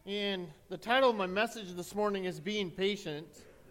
And the title of my message this morning is Being Patient.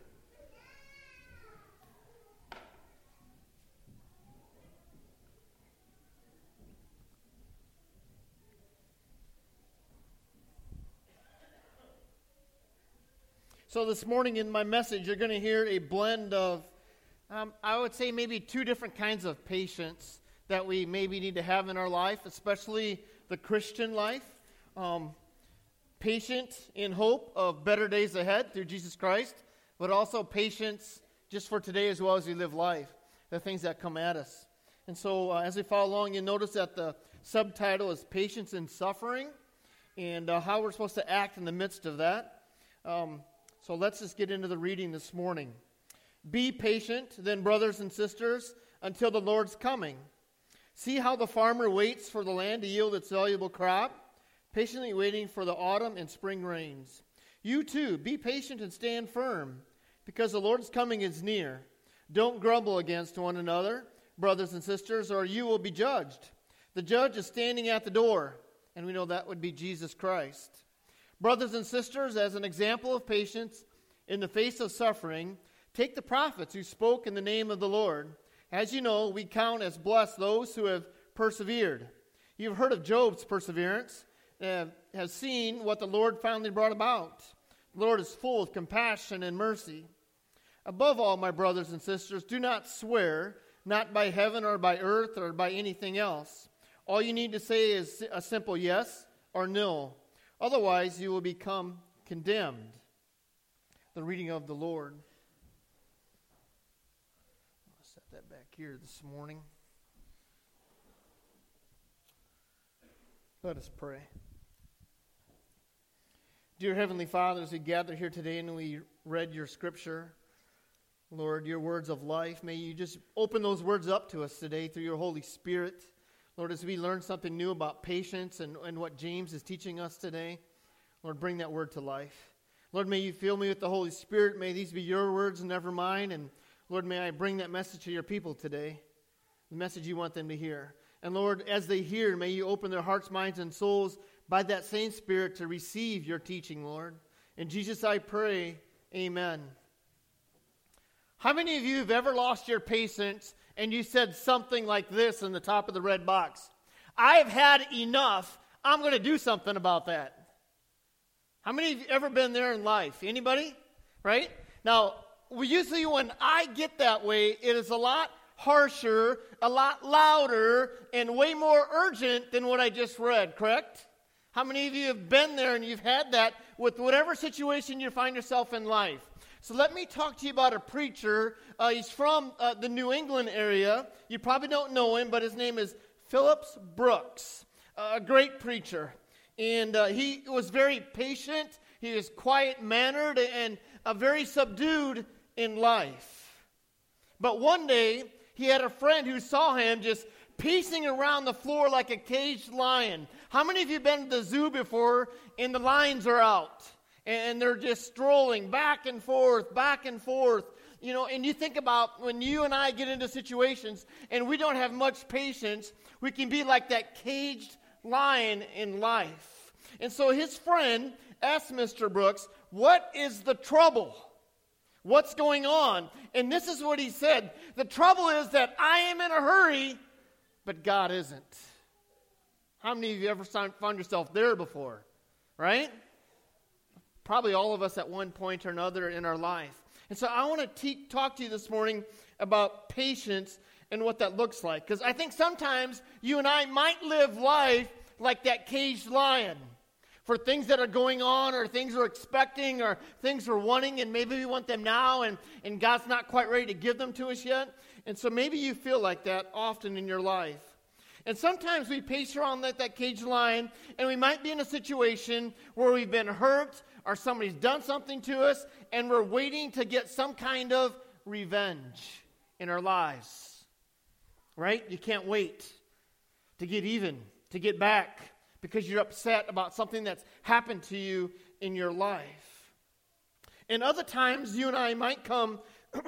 So this morning in my message, you're going to hear a blend of, I would say maybe two different kinds of patience that we maybe need to have in our life, especially the Christian life. Patient in hope of better days ahead through Jesus Christ, but also patience just for today as well as we live life, the things that come at us. And so as we follow along, you'll notice that the subtitle is Patience in Suffering, and how we're supposed to act in the midst of that. So let's just get into the reading this morning. Be patient, then, brothers and sisters, until the Lord's coming. See how the farmer waits for the land to yield its valuable crop, patiently waiting for the autumn and spring rains. You too, be patient and stand firm, because the Lord's coming is near. Don't grumble against one another, brothers and sisters, or you will be judged. The judge is standing at the door, and we know that would be Jesus Christ. Brothers and sisters, as an example of patience in the face of suffering, take the prophets who spoke in the name of the Lord. As you know, we count as blessed those who have persevered. You've heard of Job's perseverance, have seen what the Lord finally brought about. The Lord is full of compassion and mercy. Above all, my brothers and sisters, do not swear, not by heaven or by earth or by anything else. All you need to say is a simple yes or no. Otherwise, you will become condemned. The reading of the Lord. I'll set that back here this morning. Let us pray. Dear Heavenly Father, as we gather here today and we read your scripture, Lord, your words of life, may you just open those words up to us today through your Holy Spirit. Lord, as we learn something new about patience and what James is teaching us today, Lord, bring that word to life. Lord, may you fill me with the Holy Spirit. May these be your words and never mine. And Lord, may I bring that message to your people today, the message you want them to hear. And Lord, as they hear, may you open their hearts, minds, and souls by that same Spirit to receive your teaching, Lord. In Jesus I pray, amen. How many of you have ever lost your patience and you said something like this in the top of the red box? I've had enough. I'm going to do something about that. How many of you ever been there in life? Anybody? Right? Now, usually when I get that way, it is a lot harsher, a lot louder, and way more urgent than what I just read, correct? How many of you have been there and you've had that with whatever situation you find yourself in life? So let me talk to you about a preacher. He's from the New England area. You probably don't know him, but his name is Phillips Brooks, a great preacher. And he was very patient. He was quiet-mannered and very subdued in life. But one day, he had a friend who saw him just pacing around the floor like a caged lion. How many of you have been to the zoo before and the lions are out? And they're just strolling back and forth, you know, and you think about when you and I get into situations and we don't have much patience, we can be like that caged lion in life. And so his friend asked Mr. Brooks, what is the trouble? What's going on? And this is what he said. The trouble is that I am in a hurry, but God isn't. How many of you ever found yourself there before? Right? Probably all of us at one point or another in our life. And so I want to talk to you this morning about patience and what that looks like. Because I think sometimes you and I might live life like that caged lion. For things that are going on or things we're expecting or things we're wanting, and maybe we want them now and God's not quite ready to give them to us yet. And so maybe you feel like that often in your life. And sometimes we pace around like that caged lion, and we might be in a situation where we've been hurt or somebody's done something to us, and we're waiting to get some kind of revenge in our lives. Right? You can't wait to get even, to get back, because you're upset about something that's happened to you in your life. And other times, you and I might come,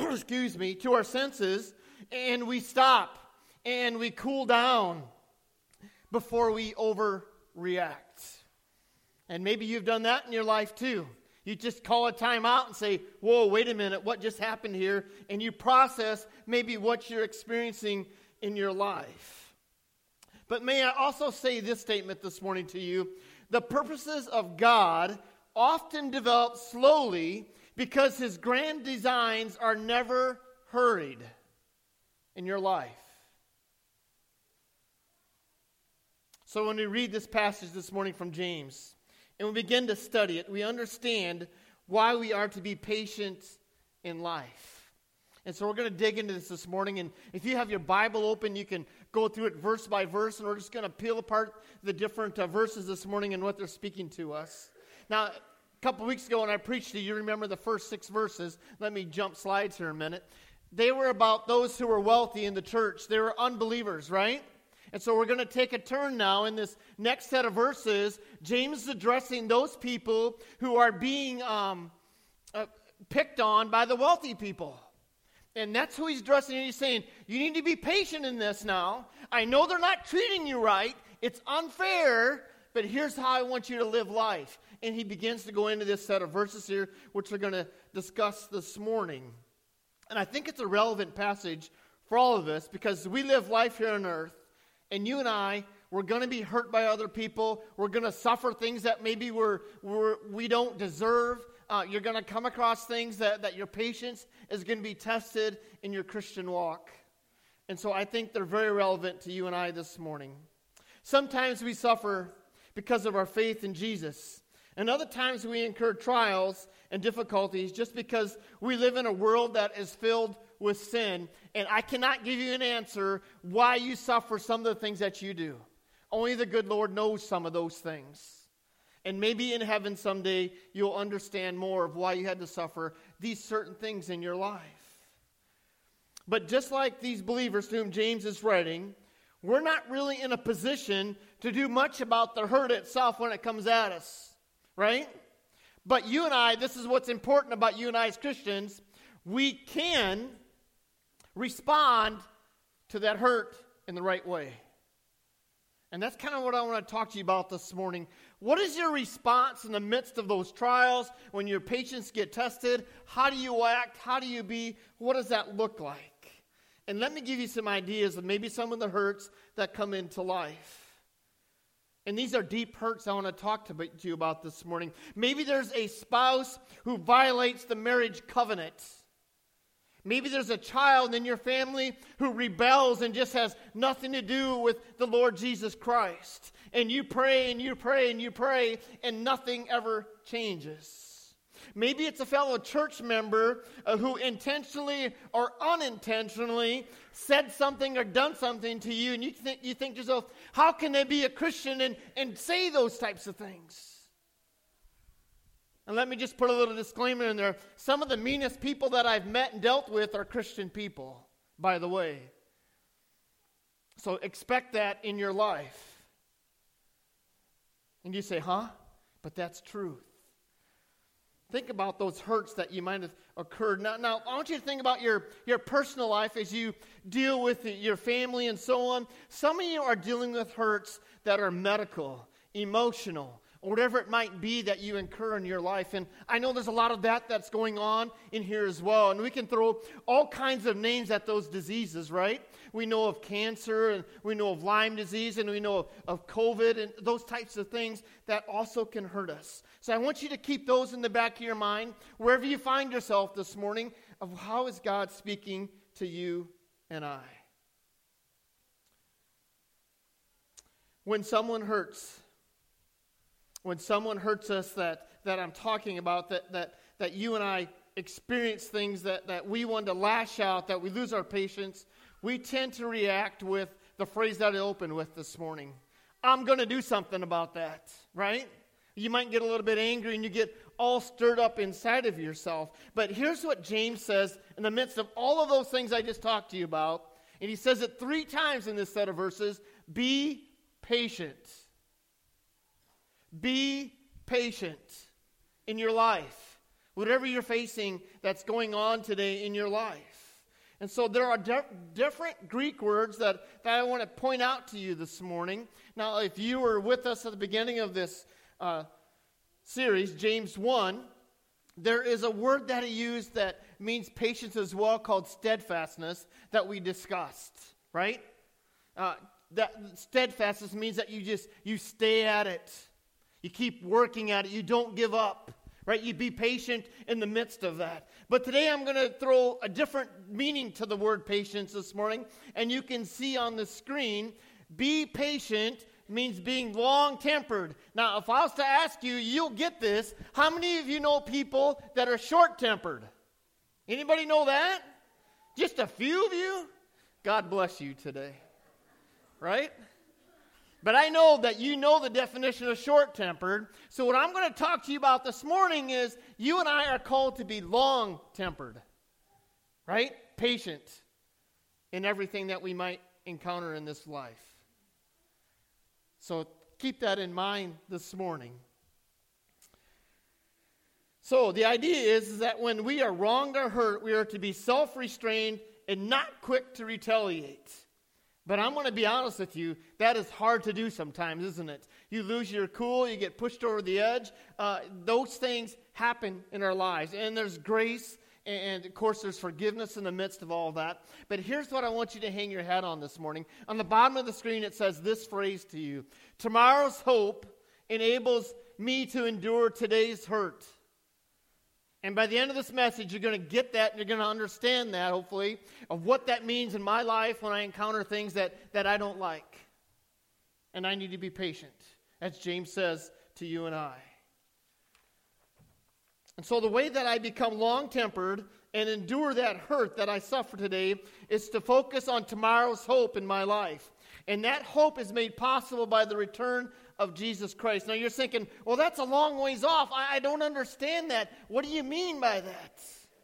to our senses, and we stop, and we cool down before we overreact. And maybe you've done that in your life too. You just call a time out and say, whoa, wait a minute, what just happened here? And you process maybe what you're experiencing in your life. But may I also say this statement this morning to you. The purposes of God often develop slowly because his grand designs are never hurried in your life. So when we read this passage this morning from James, and we begin to study it, we understand why we are to be patient in life. And so we're going to dig into this morning. And if you have your Bible open, you can go through it verse by verse. And we're just going to peel apart the different verses this morning and what they're speaking to us. Now, a couple weeks ago when I preached to you, remember the first 6 verses. Let me jump slides here a minute. They were about those who were wealthy in the church. They were unbelievers, right? And so we're going to take a turn now in this next set of verses. James is addressing those people who are being picked on by the wealthy people. And that's who he's addressing. And he's saying, you need to be patient in this now. I know they're not treating you right. It's unfair, but here's how I want you to live life. And he begins to go into this set of verses here, which we're going to discuss this morning. And I think it's a relevant passage for all of us because we live life here on earth. And you and I, we're going to be hurt by other people. We're going to suffer things that maybe we don't deserve. You're going to come across things that your patience is going to be tested in your Christian walk. And so I think they're very relevant to you and I this morning. Sometimes we suffer because of our faith in Jesus. And other times we incur trials and difficulties just because we live in a world that is filled with sin. And I cannot give you an answer why you suffer some of the things that you do. Only the good Lord knows some of those things. And maybe in heaven someday you'll understand more of why you had to suffer these certain things in your life. But just like these believers to whom James is writing, we're not really in a position to do much about the hurt itself when it comes at us, right? But you and I, this is what's important about you and I as Christians, we can respond to that hurt in the right way. And that's kind of what I want to talk to you about this morning. What is your response in the midst of those trials, when your patience get tested? How do you act? How do you be? What does that look like? And let me give you some ideas of maybe some of the hurts that come into life. And these are deep hurts I want to talk to you about this morning. Maybe there's a spouse who violates the marriage covenant. Maybe there's a child in your family who rebels and just has nothing to do with the Lord Jesus Christ. And you pray and you pray and you pray and nothing ever changes. Maybe it's a fellow church member who intentionally or unintentionally said something or done something to you, and you think to yourself, how can they be a Christian and say those types of things? And let me just put a little disclaimer in there. Some of the meanest people that I've met and dealt with are Christian people, by the way. So expect that in your life. And you say, huh? But that's truth. Think about those hurts that you might have occurred. Now, I want you to think about your personal life as you deal with your family and so on. Some of you are dealing with hurts that are medical, emotional, or whatever it might be that you incur in your life. And I know there's a lot of that's going on in here as well. And we can throw all kinds of names at those diseases, right? We know of cancer, and we know of Lyme disease, and we know of COVID, and those types of things that also can hurt us. So I want you to keep those in the back of your mind, wherever you find yourself this morning, of how is God speaking to you and I. When someone hurts us that I'm talking about, that you and I experience things that we want to lash out, that we lose our patience, we tend to react with the phrase that I opened with this morning. I'm going to do something about that, right? You might get a little bit angry and you get all stirred up inside of yourself. But here's what James says in the midst of all of those things I just talked to you about. And he says it 3 times in this set of verses. Be patient. Be patient in your life. Whatever you're facing that's going on today in your life. And so there are different Greek words that I want to point out to you this morning. Now, if you were with us at the beginning of this series, James 1, there is a word that he used that means patience as well, called steadfastness, that we discussed, right? That steadfastness means that you stay at it. You keep working at it. You don't give up, right? You be patient in the midst of that. But today I'm going to throw a different meaning to the word patience this morning, and you can see on the screen, be patient means being long-tempered. Now, if I was to ask you, you'll get this. How many of you know people that are short-tempered? Anybody know that? Just a few of you? God bless you today. Right? But I know that you know the definition of short-tempered. So what I'm going to talk to you about this morning is you and I are called to be long-tempered. Right? Patient in everything that we might encounter in this life. So keep that in mind this morning. So the idea is that when we are wronged or hurt, we are to be self-restrained and not quick to retaliate. But I'm going to be honest with you, that is hard to do sometimes, isn't it? You lose your cool, you get pushed over the edge. Those things happen in our lives. And there's grace, and of course there's forgiveness in the midst of all of that. But here's what I want you to hang your hat on this morning. On the bottom of the screen it says this phrase to you: tomorrow's hope enables me to endure today's hurt. And by the end of this message, you're going to get that, and you're going to understand that, hopefully, of what that means in my life when I encounter things that I don't like. And I need to be patient, as James says to you and I. And so the way that I become long-tempered and endure that hurt that I suffer today is to focus on tomorrow's hope in my life. And that hope is made possible by the return of Jesus Christ. Now you're thinking, well, that's a long ways off. I don't understand that. What do you mean by that?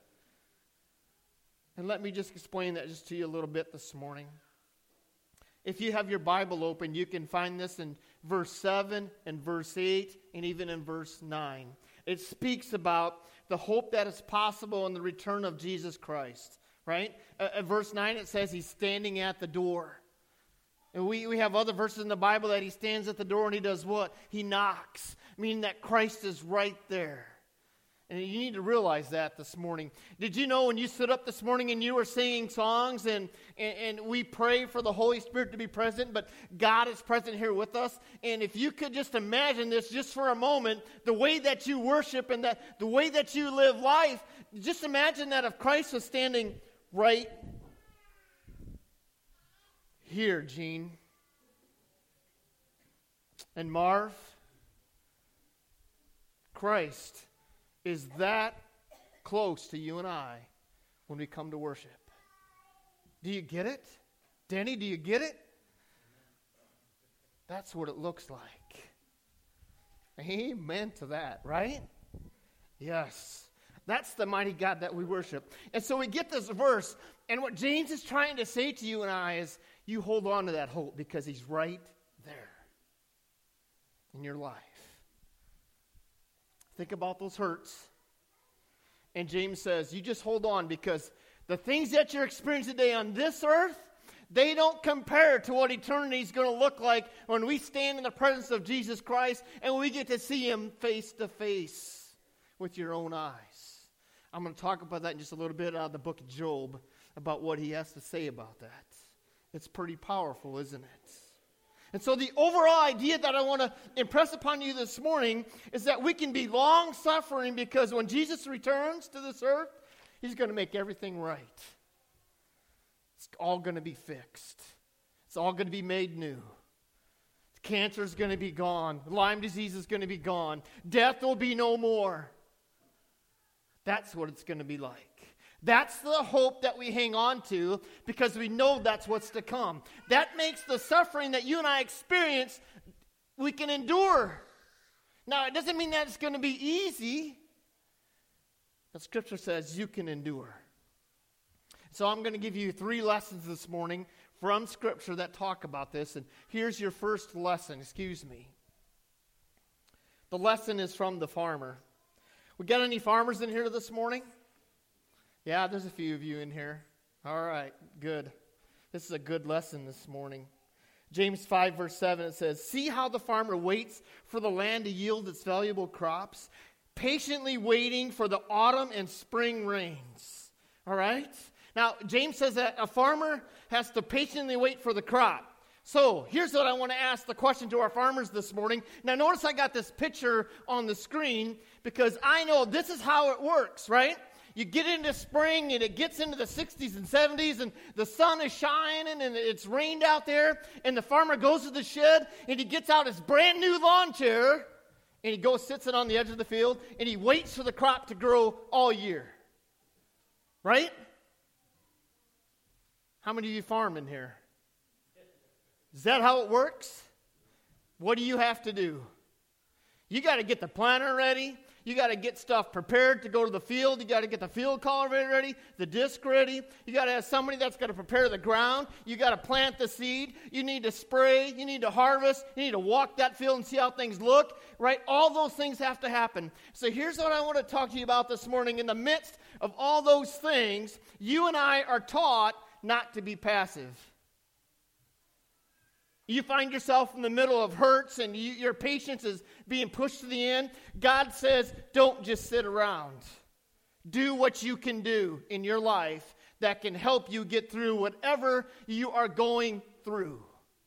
And let me just explain that just to you a little bit this morning. If you have your Bible open, you can find this in verse 7 and verse 8 and even in verse 9. It speaks about the hope that is possible in the return of Jesus Christ, right? At verse 9 it says he's standing at the door. And we have other verses in the Bible that he stands at the door and he does what? He knocks, meaning that Christ is right there. And you need to realize that this morning. Did you know when you stood up this morning and you were singing songs and we pray for the Holy Spirit to be present, but God is present here with us? And if you could just imagine this just for a moment, the way that you worship and that the way that you live life, just imagine that if Christ was standing right here, Gene and Marv, Christ is that close to you and I when we come to worship. Do you get it? Danny, do you get it? That's what it looks like. Amen to that, right? Yes. That's the mighty God that we worship. And so we get this verse, and what James is trying to say to you and I is, you hold on to that hope because he's right there in your life. Think about those hurts. And James says, you just hold on because the things that you're experiencing today on this earth, they don't compare to what eternity is going to look like when we stand in the presence of Jesus Christ and we get to see him face to face with your own eyes. I'm going to talk about that in just a little bit out of the book of Job, about what he has to say about that. It's pretty powerful, isn't it? And so the overall idea that I want to impress upon you this morning is that we can be long-suffering because when Jesus returns to this earth, he's going to make everything right. It's all going to be fixed. It's all going to be made new. Cancer is going to be gone. Lyme disease is going to be gone. Death will be no more. That's what it's going to be like. That's the hope that we hang on to because we know that's what's to come. That makes the suffering that you and I experience, we can endure. Now, it doesn't mean that it's going to be easy. But Scripture says you can endure. So I'm going to give you 3 lessons this morning from Scripture that talk about this. And here's your first lesson. The lesson is from the farmer. We got any farmers in here this morning? Yeah, there's a few of you in here. All right, good. This is a good lesson this morning. James 5, verse 7, it says, "See how the farmer waits for the land to yield its valuable crops, patiently waiting for the autumn and spring rains." All right? Now, James says that a farmer has to patiently wait for the crop. So, here's what I want to ask the question to our farmers this morning. Now, notice I got this picture on the screen because I know this is how it works, right? You get into spring and it gets into the 60s and 70s and the sun is shining and it's rained out there, and the farmer goes to the shed and he gets out his brand new lawn chair and he goes sits it on the edge of the field and he waits for the crop to grow all year. Right? How many of you farm in here? Is that how it works? What do you have to do? You got to get the planter ready. You got to get stuff prepared to go to the field. You got to get the field cultivator ready, the disc ready. You got to have somebody that's going to prepare the ground. You got to plant the seed. You need to spray. You need to harvest. You need to walk that field and see how things look, right? All those things have to happen. So here's what I want to talk to you about this morning. In the midst of all those things, you and I are taught not to be passive. You find yourself in the middle of hurts and your patience is being pushed to the end. God says, don't just sit around. Do what you can do in your life that can help you get through whatever you are going through.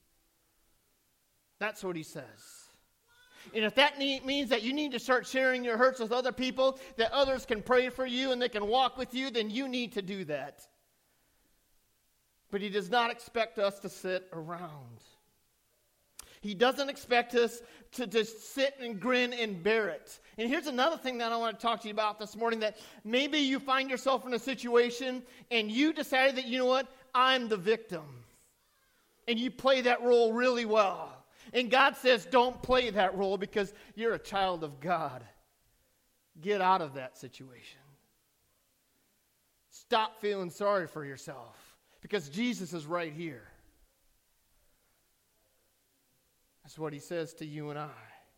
That's what he says. And if that means that you need to start sharing your hurts with other people, that others can pray for you and they can walk with you, then you need to do that. But he does not expect us to sit around. He doesn't expect us to just sit and grin and bear it. And here's another thing that I want to talk to you about this morning, that maybe you find yourself in a situation and you decided that, you know what, I'm the victim. And you play that role really well. And God says, don't play that role because you're a child of God. Get out of that situation. Stop feeling sorry for yourself because Jesus is right here. That's what he says to you and I.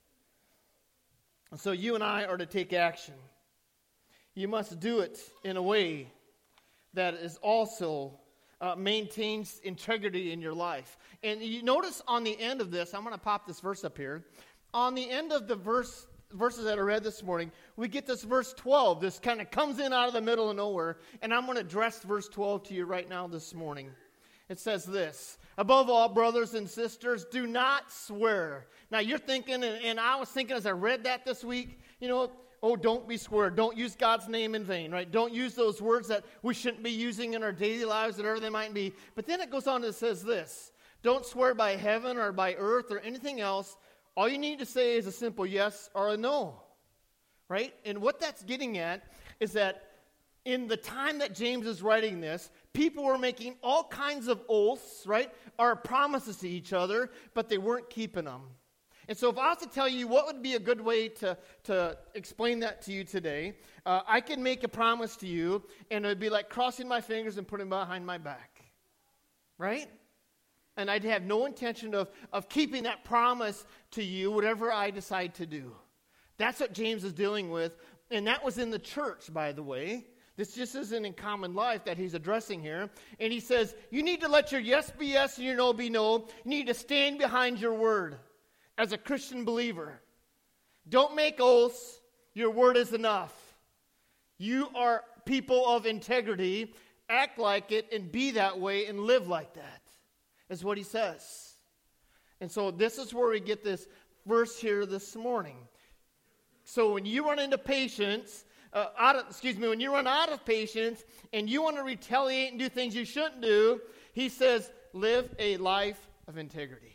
And so you and I are to take action. You must do it in a way that is also maintains integrity in your life. And you notice on the end of this, I'm going to pop this verse up here. On the end of the verses that I read this morning, we get this verse 12. This kind of comes in out of the middle of nowhere. And I'm going to address verse 12 to you right now this morning. It says this: above all, brothers and sisters, do not swear. Now you're thinking, and I was thinking as I read that this week, you know, oh, don't be swear. Don't use God's name in vain, right? Don't use those words that we shouldn't be using in our daily lives, whatever they might be. But then it goes on and says this: don't swear by heaven or by earth or anything else. All you need to say is a simple yes or a no, right? And what that's getting at is that in the time that James is writing this, people were making all kinds of oaths, right, or promises to each other, but they weren't keeping them. And so if I was to tell you what would be a good way to explain that to you today, I can make a promise to you, and it would be like crossing my fingers and putting them behind my back, right? And I'd have no intention of keeping that promise to you, whatever I decide to do. That's what James is dealing with, and that was in the church, by the way. This just isn't in common life that he's addressing here. And he says, you need to let your yes be yes and your no be no. You need to stand behind your word as a Christian believer. Don't make oaths. Your word is enough. You are people of integrity. Act like it and be that way and live like that, is what he says. And so this is where we get this verse here this morning. So when you run into patience, when you run out of patience and you want to retaliate and do things you shouldn't do, he says, live a life of integrity.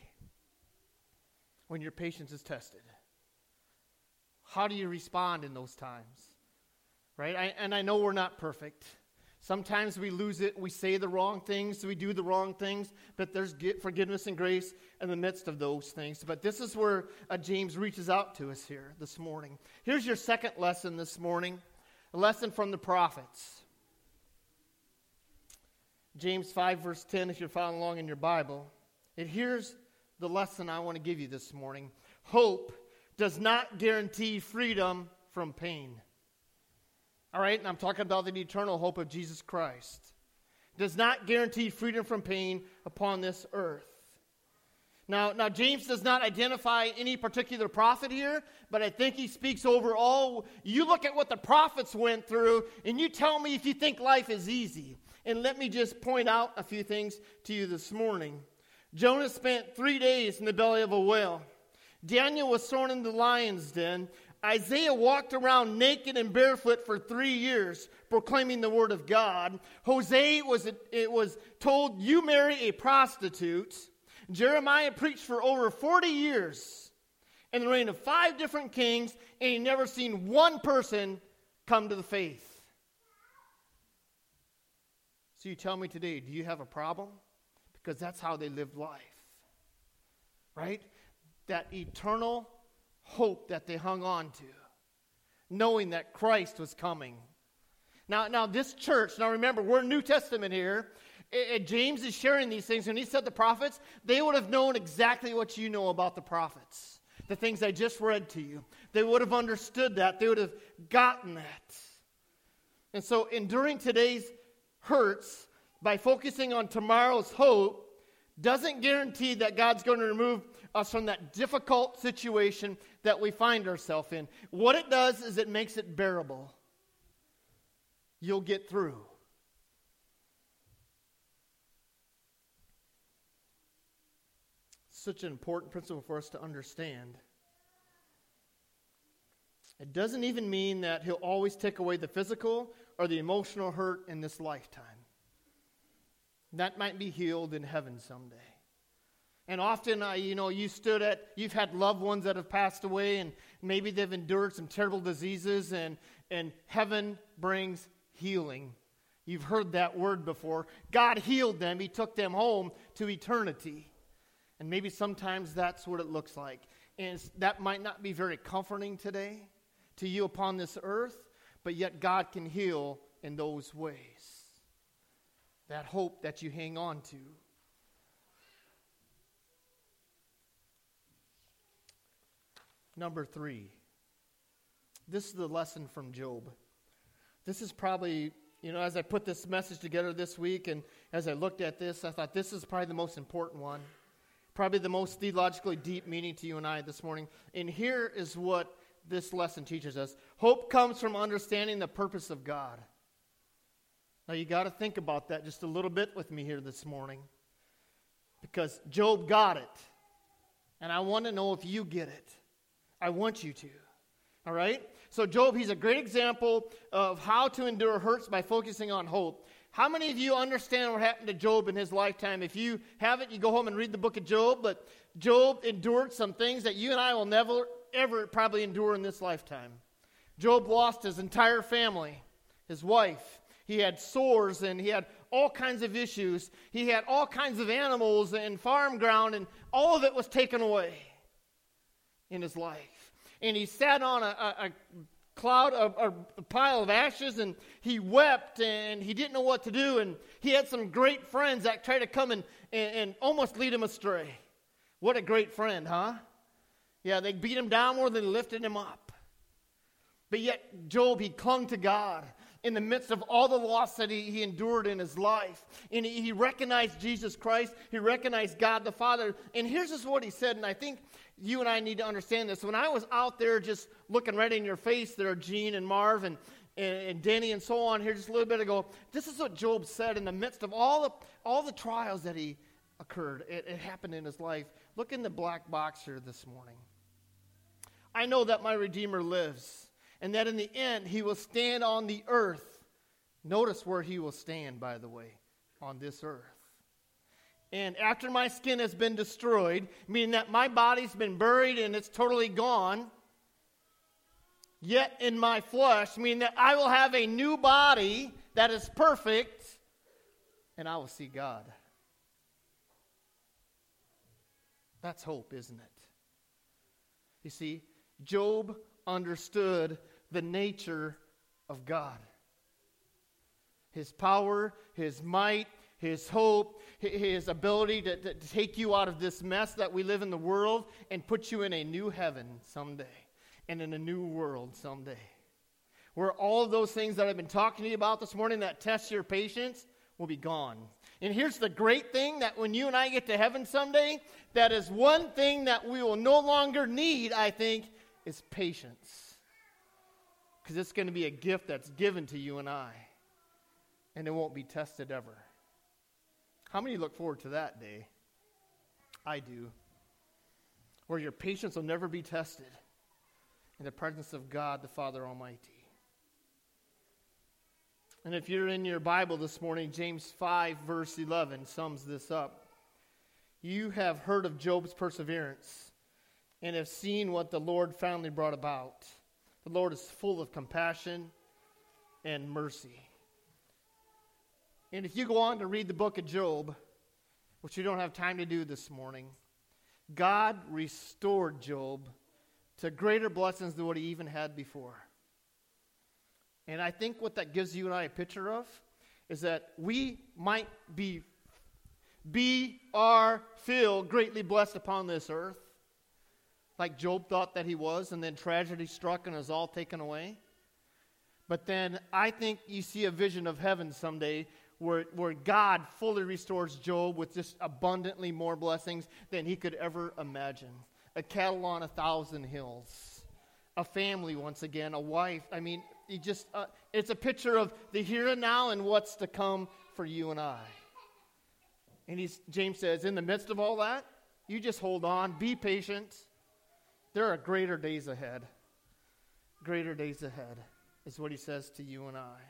When your patience is tested, how do you respond in those times? Right? I know we're not perfect. Sometimes we lose it. We say the wrong things. We do the wrong things. But there's forgiveness and grace in the midst of those things. But this is where James reaches out to us here this morning. Here's your second lesson this morning. A lesson from the prophets. James 5 verse 10, if you're following along in your Bible. And here's the lesson I want to give you this morning. Hope does not guarantee freedom from pain. All right, and I'm talking about the eternal hope of Jesus Christ. Does not guarantee freedom from pain upon this earth. Now, James does not identify any particular prophet here, but I think he speaks over all. You look at what the prophets went through, and you tell me if you think life is easy. And let me just point out a few things to you this morning. Jonah spent 3 days in the belly of a whale. Daniel was thrown in the lion's den. Isaiah walked around naked and barefoot for 3 years, proclaiming the word of God. Hosea was told, you marry a prostitute. Jeremiah preached for over 40 years in the reign of 5 different kings, and he never seen one person come to the faith. So you tell me today, do you have a problem? Because that's how they lived life, right? That eternal hope that they hung on to, knowing that Christ was coming. Now this church, now remember, we're New Testament here. James is sharing these things. When he said the prophets, they would have known exactly what you know about the prophets. The things I just read to you. They would have understood that. They would have gotten that. And so enduring today's hurts by focusing on tomorrow's hope doesn't guarantee that God's going to remove us from that difficult situation that we find ourselves in. What it does is it makes it bearable. You'll get through. Such an important principle for us to understand. It doesn't even mean that he'll always take away the physical or the emotional hurt in this lifetime. That might be healed in heaven someday. And often, you've had loved ones that have passed away, and maybe they've endured some terrible diseases, and heaven brings healing. You've heard that word before. God healed them. He took them home to eternity. And maybe sometimes that's what it looks like. And that might not be very comforting today to you upon this earth, but yet God can heal in those ways. That hope that you hang on to. Number 3. This is the lesson from Job. This is probably, as I put this message together this week and as I looked at this, I thought this is probably the most important one. Probably the most theologically deep meaning to you and I this morning. And here is what this lesson teaches us. Hope comes from understanding the purpose of God. Now you got to think about that just a little bit with me here this morning. Because Job got it. And I want to know if you get it. I want you to. All right? So Job, he's a great example of how to endure hurts by focusing on hope. How many of you understand what happened to Job in his lifetime? If you haven't, you go home and read the book of Job. But Job endured some things that you and I will never, ever probably endure in this lifetime. Job lost his entire family, his wife. He had sores and he had all kinds of issues. He had all kinds of animals and farm ground, and all of it was taken away in his life. And he sat on a pile of ashes, and he wept, and he didn't know what to do. And he had some great friends that tried to come and almost lead him astray. What a great friend, huh? Yeah, they beat him down more than lifted him up. But yet, Job, he clung to God in the midst of all the loss that he endured in his life. And he recognized Jesus Christ. He recognized God the Father. And here's just what he said, and I think you and I need to understand this. When I was out there just looking right in your face there, Gene and Marv and Denny and so on here just a little bit ago, this is what Job said in the midst of all the trials that he occurred. It happened in his life. Look in the black box here this morning. I know that my Redeemer lives, and that in the end he will stand on the earth. Notice where he will stand, by the way, on this earth. And after my skin has been destroyed, meaning that my body's been buried and it's totally gone, yet in my flesh, meaning that I will have a new body that is perfect, and I will see God. That's hope, isn't it? You see, Job understood the nature of God. His power, his might, his hope, his ability to take you out of this mess that we live in the world and put you in a new heaven someday and in a new world someday. Where all of those things that I've been talking to you about this morning that test your patience will be gone. And here's the great thing, that when you and I get to heaven someday, that is one thing that we will no longer need, I think, is patience. Because it's going to be a gift that's given to you and I. And it won't be tested ever. How many look forward to that day? I do. Where your patience will never be tested in the presence of God, the Father Almighty. And if you're in your Bible this morning, James 5, verse 11 sums this up. You have heard of Job's perseverance and have seen what the Lord finally brought about. The Lord is full of compassion and mercy. And if you go on to read the book of Job, which you don't have time to do this morning, God restored Job to greater blessings than what he even had before. And I think what that gives you and I a picture of is that we might feel greatly blessed upon this earth, like Job thought that he was, and then tragedy struck and it was all taken away. But then I think you see a vision of heaven someday where God fully restores Job with just abundantly more blessings than he could ever imagine. A cattle on 1,000 hills. A family once again, a wife. I mean, it's a picture of the here and now and what's to come for you and I. And James says, in the midst of all that, you just hold on, be patient. There are greater days ahead. Greater days ahead is what he says to you and I.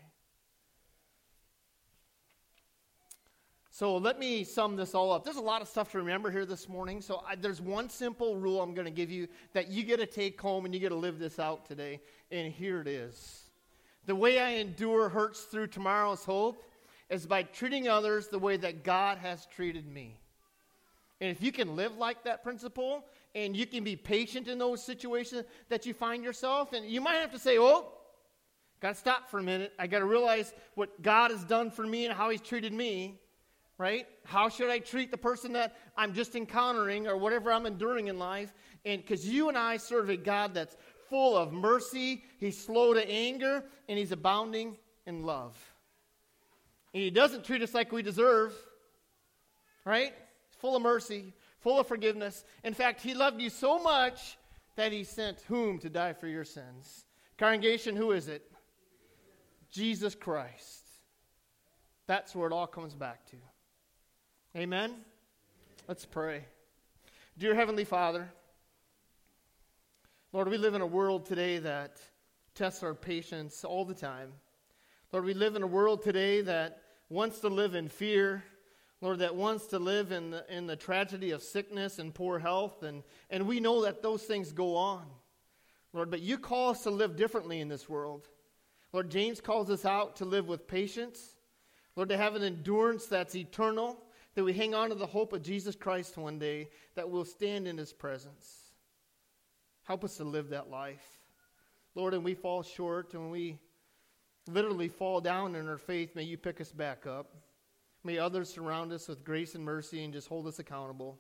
So let me sum this all up. There's a lot of stuff to remember here this morning. So there's one simple rule I'm going to give you that you get to take home and you get to live this out today. And here it is. The way I endure hurts through tomorrow's hope is by treating others the way that God has treated me. And if you can live like that principle, and you can be patient in those situations that you find yourself, and you might have to say, oh, got to stop for a minute. I got to realize what God has done for me and how he's treated me, right? How should I treat the person that I'm just encountering or whatever I'm enduring in life? And because you and I serve a God that's full of mercy, he's slow to anger, and he's abounding in love. And he doesn't treat us like we deserve, right? He's full of mercy, full of forgiveness. In fact, he loved you so much that he sent whom to die for your sins? Congregation, who is it? Jesus Christ. That's where it all comes back to. Amen? Let's pray. Dear Heavenly Father, Lord, we live in a world today that tests our patience all the time. Lord, we live in a world today that wants to live in fear. Lord, that wants to live in the tragedy of sickness and poor health. And we know that those things go on. Lord, but you call us to live differently in this world. Lord, James calls us out to live with patience. Lord, to have an endurance that's eternal, that we hang on to the hope of Jesus Christ one day, that we'll stand in his presence. Help us to live that life. Lord, and we fall short and we literally fall down in our faith. May you pick us back up. May others surround us with grace and mercy and just hold us accountable.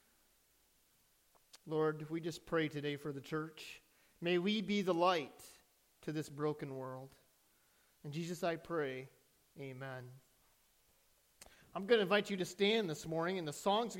Lord, we just pray today for the church. May we be the light to this broken world. In Jesus I pray, amen. I'm going to invite you to stand this morning, and the song's